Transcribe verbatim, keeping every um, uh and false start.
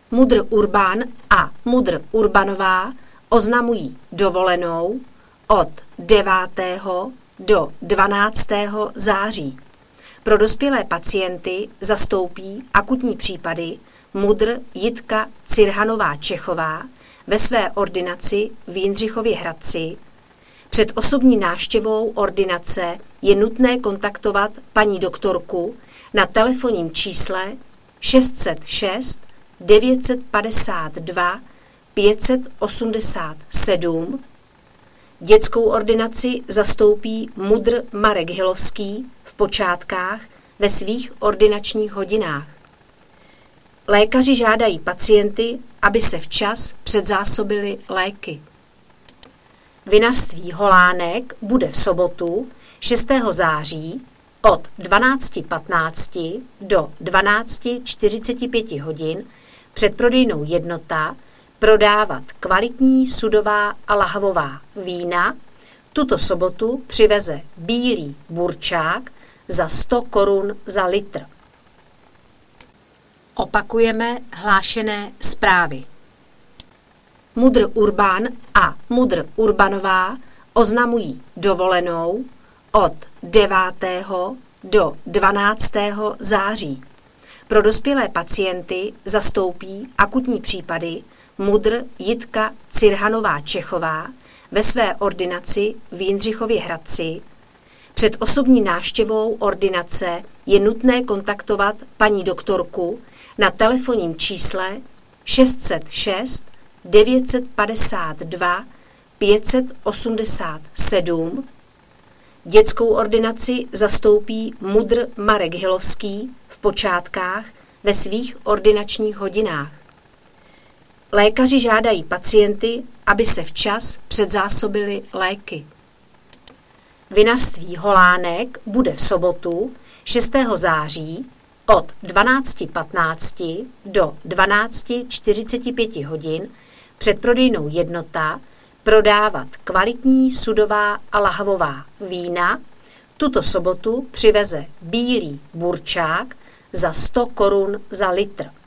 Mudr Urban a Mudr Urbanová oznamují dovolenou od devátého do dvanáctého září. Pro dospělé pacienty zastoupí akutní případy Mudr Jitka Cirhanová Čechová ve své ordinaci v Jindřichově Hradci. Před osobní návštěvou ordinace je nutné kontaktovat paní doktorku na telefonním čísle šest set šest devět set padesát dva pět set osmdesát sedm. Dětskou ordinaci zastoupí Mudr Marek Hilovský v počátkách ve svých ordinačních hodinách. Lékaři žádají pacienty, aby se včas předzásobili léky. Vinařství Holánek bude v sobotu šestého září od dvanácti patnácti do dvanácti čtyřiceti pěti hodin před prodejnou Jednota prodávat kvalitní sudová a lahvová vína. Tuto sobotu přiveze bílý burčák za sto korun za litr. Opakujeme hlášené zprávy. Mudr Urban a Mudr Urbanová oznamují dovolenou od devátého do dvanáctého září. Pro dospělé pacienty zastoupí akutní případy Mudr Jitka Cirhanová Čechová ve své ordinaci v Jindřichově Hradci. Před osobní návštěvou ordinace je nutné kontaktovat paní doktorku na telefonním čísle šest set šest devět set padesát dva pět set osmdesát sedm. Dětskou ordinaci zastoupí Mudr Marek Hilovský v počátkách ve svých ordinačních hodinách. Lékaři žádají pacienty, aby se včas předzásobili léky. Vinařství Holánek bude v sobotu šestého září od dvanácti patnácti do dvanácti čtyřiceti pěti hodin před prodejnou Jednota prodávat kvalitní sudová a lahvová vína. Tuto sobotu přiveze bílý burčák za sto korun za litr.